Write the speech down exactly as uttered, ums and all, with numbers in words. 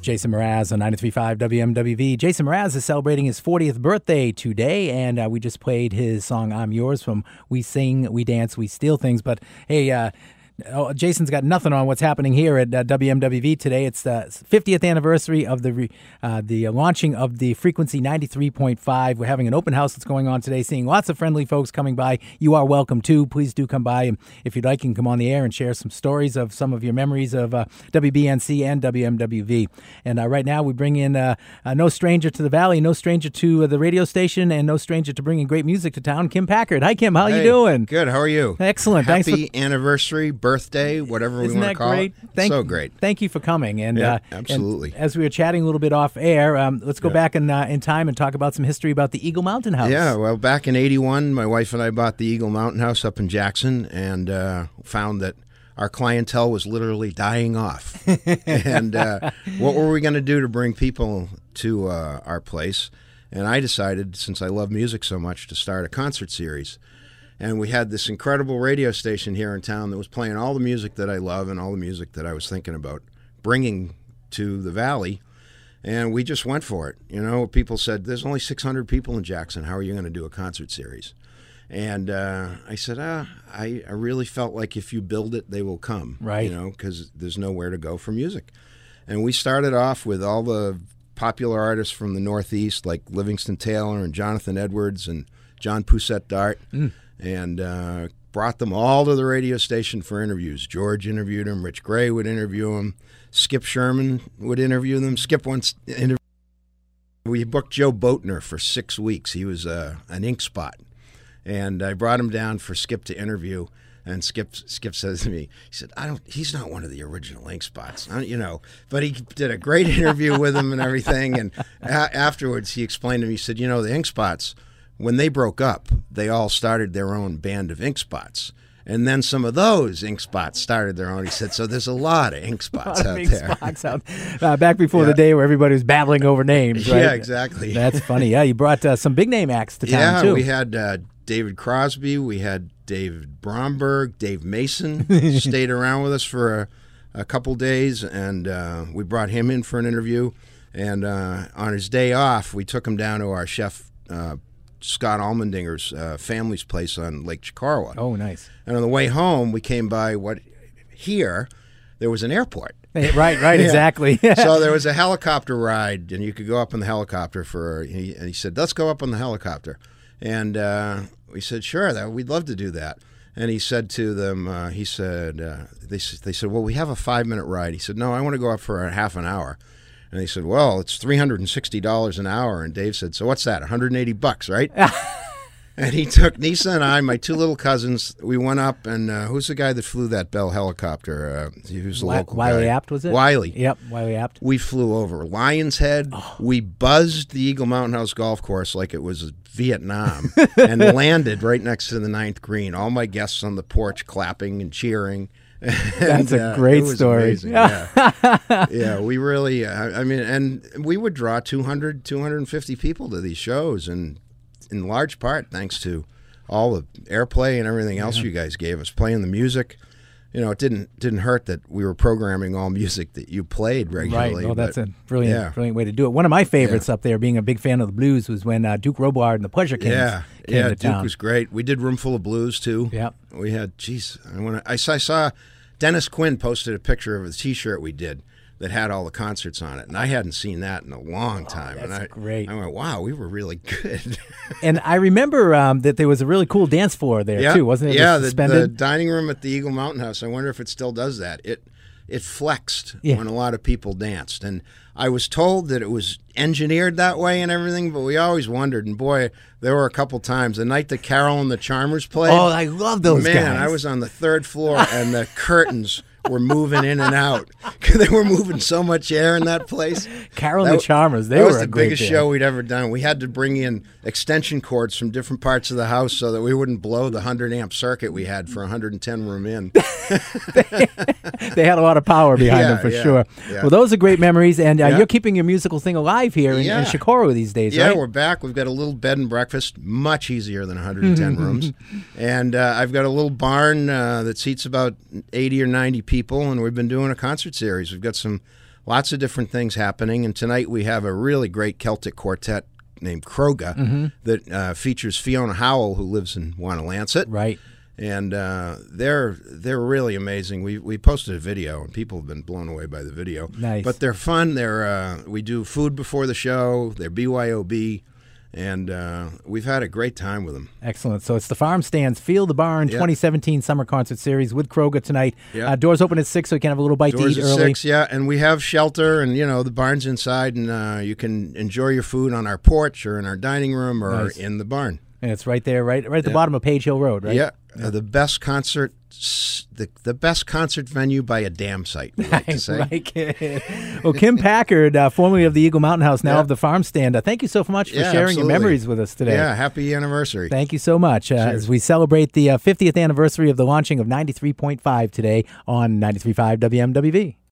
Jason Mraz on ninety-three point five W M W V. Jason Mraz is celebrating his fortieth birthday today, and uh, we just played his song I'm Yours from We Sing, We Dance, We Steal Things. But hey, uh, oh, Jason's got nothing on what's happening here at uh, W M W V today. It's the fiftieth anniversary of the re, uh, the launching of the Frequency ninety-three point five. We're having an open house that's going on today, seeing lots of friendly folks coming by. You are welcome too. Please do come by, and if you'd like, you can come on the air and share some stories of some of your memories of uh, W B N C and W M W V. And uh, right now we bring in uh, uh, no stranger to the Valley, no stranger to uh, the radio station, and no stranger to bringing great music to town, Kim Packard. Hi, Kim. How hey, you doing? Good. How are you? Excellent. Happy Thanks for anniversary, birthday, whatever we Isn't want that to call great? it. Thank, so great. Thank you for coming. And, yeah, uh, absolutely. and as we were chatting a little bit off air, um, let's go yeah. back in, uh, in time and talk about some history about the Eagle Mountain House. Yeah, well, back in eighty-one, my wife and I bought the Eagle Mountain House up in Jackson and uh, found that our clientele was literally dying off. and uh, what were we going to do to bring people to uh, our place? And I decided, since I love music so much, to start a concert series. And we had this incredible radio station here in town that was playing all the music that I love and all the music that I was thinking about bringing to the Valley. And we just went for it. You know, people said, there's only six hundred people in Jackson. How are you going to do a concert series? And uh, I said, ah, I, I really felt like if you build it, they will come. Right. You know, because there's nowhere to go for music. And we started off with all the popular artists from the Northeast, like Livingston Taylor and Jonathan Edwards and John Poussette Dart. Mm. And uh, brought them all to the radio station for interviews. George interviewed them. Rich Gray would interview them. Skip Sherman would interview them. Skip once interviewed. We booked Joe Boatner for six weeks. He was uh, an ink spot. And I brought him down for Skip to interview. And Skip Skip says to me, he said, "I don't. He's not one of the original ink spots, I, you know." But he did a great interview with him and everything. And a- afterwards, he explained to me, he said, "You know, the ink spots, when they broke up, they all started their own band of ink spots. And then some of those ink spots started their own." He said, "So there's a lot of ink spots out out ink there." Spots out, uh, back before yeah. the day where everybody was babbling over names, right? Yeah, exactly. That's funny. Yeah, you brought uh, some big name acts to town, yeah, too. we had uh, David Crosby. We had David Bromberg. Dave Mason stayed around with us for a, a couple days, and uh, we brought him in for an interview. And uh, on his day off, we took him down to our chef, uh, Scott Allmendinger's uh, family's place on Lake Chicarawa. Oh, nice. And on the way home, we came by what here, there was an airport. Right, right, yeah. Exactly. So there was a helicopter ride, and you could go up in the helicopter for, and he, and he said, "Let's go up on the helicopter." And uh, we said, "Sure, that we'd love to do that." And he said to them, uh, he said, uh, they, they said, "Well, we have a five-minute ride." He said, "No, I want to go up for a half an hour." And he said, "Well, it's three hundred sixty dollars an hour." And Dave said, "So what's that, one hundred eighty bucks, right?" And he took Nisa and I, my two little cousins. We went up, and uh, who's the guy that flew that Bell helicopter? Uh, he was the Wi- local Wiley guy. Apt, was it? Wiley. Yep, Wiley Apt. We flew over Lion's Head. Oh. We buzzed the Eagle Mountain House golf course like it was Vietnam and landed right next to the ninth green. All my guests on the porch clapping and cheering. That's and, a uh, great it was story. Amazing. Yeah. Yeah, we really, uh, I mean, and we would draw two hundred, two hundred fifty people to these shows, and in large part thanks to all the airplay and everything else yeah. you guys gave us, playing the music. You know, it didn't didn't hurt that we were programming all music that you played regularly. Right. Well, that's a brilliant, yeah. brilliant way to do it. One of my favorites yeah. up there, being a big fan of the blues, was when uh, Duke Robillard and the Pleasure Kings yeah. came yeah, to Duke town. was great. We did Room Full of Blues, too. Yeah. We had, geez, I, wanna, I, I saw Dennis Quinn posted a picture of a T-shirt we did that had all the concerts on it, and I hadn't seen that in a long time. Oh, that's and I, great. I went, wow, we were really good. And I remember um, that there was a really cool dance floor there, yeah. too, wasn't it? Yeah, it the, suspended? the dining room at the Eagle Mountain House, I wonder if it still does that. It it flexed yeah. when a lot of people danced, and I was told that it was engineered that way and everything, but we always wondered, and boy, there were a couple times. The night that Carol and the Charmers played. Oh, I love those man, guys. Man, I was on the third floor, and the curtains were moving in and out. They were moving so much air in that place. Carol that, and the Charmers, they that were was a the great biggest band. show we'd ever done. We had to bring in extension cords from different parts of the house so that we wouldn't blow the one hundred amp circuit we had for one hundred ten room in. they, they had a lot of power behind yeah, them for yeah, sure. Yeah. Well, those are great memories, and uh, yeah. you're keeping your musical thing alive here in, yeah. in Chicoro these days, yeah, right? we're back. We've got a little bed and breakfast, much easier than one hundred ten rooms. And uh, I've got a little barn uh, that seats about eighty or ninety people, and we've been doing a concert series. We've got some lots of different things happening. And tonight we have a really great Celtic quartet named Kroga Mm-hmm. that uh, features Fiona Howell, who lives in Wanalancet. Right. And uh, they're they're really amazing. We we posted a video, and people have been blown away by the video. Nice. But they're fun. They're uh, we do food before the show. They're B Y O B, and uh, we've had a great time with them. Excellent. So it's the Farm Stands Field the Barn Yeah. twenty seventeen Summer Concert Series with Kroga tonight. Yeah. Uh, doors open at six, so you can have a little bite Doors to eat at early. six, yeah, and we have shelter, and you know the barn's inside, and uh, you can enjoy your food on our porch or in our dining room or Nice. in the barn. And it's right there, right, right at the Yeah. bottom of Page Hill Road, right? Yeah, uh, the best concert, the the best concert venue by a dam site. We like to say. Right. Well, Kim Packard, uh, formerly of the Eagle Mountain House, now Yeah. of the Farm Stand. Uh, thank you so much for Yeah, sharing your absolutely. memories with us today. Yeah, happy anniversary. Thank you so much. Uh, Cheers. as we celebrate the uh, fiftieth anniversary of the launching of ninety-three point five today on ninety-three point five W M W V.